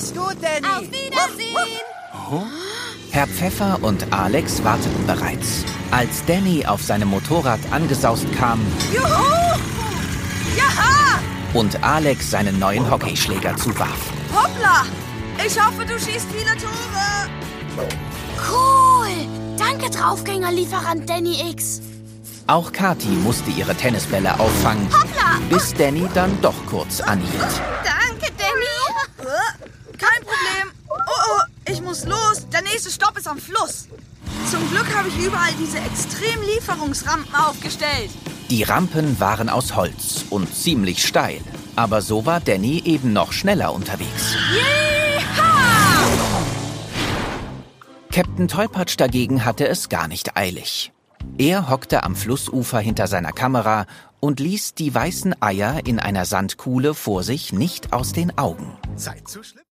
Mach's gut, Danny. Auf Wiedersehen. Herr Pfeffer und Alex warteten bereits. Als Danny auf seinem Motorrad angesaust kam Juhu! Jaha! und Alex seinen neuen Hockeyschläger zuwarf. Hoppla! Ich hoffe, du schießt viele Tore. Cool. Danke, Draufgängerlieferant Danny X. Auch Kathi musste ihre Tennisbälle auffangen, Hoppla! bis Danny dann doch kurz anhielt. Danke, Danny. Kein Problem. Oh, ich muss los. Der nächste Stopp ist am Fluss. Zum Glück habe ich überall diese Extremlieferungsrampen aufgestellt. Die Rampen waren aus Holz und ziemlich steil. Aber so war Danny eben noch schneller unterwegs. Jeha! Captain Tollpatsch dagegen hatte es gar nicht eilig. Er hockte am Flussufer hinter seiner Kamera und ließ die weißen Eier in einer Sandkuhle vor sich nicht aus den Augen. Seid so schlimm.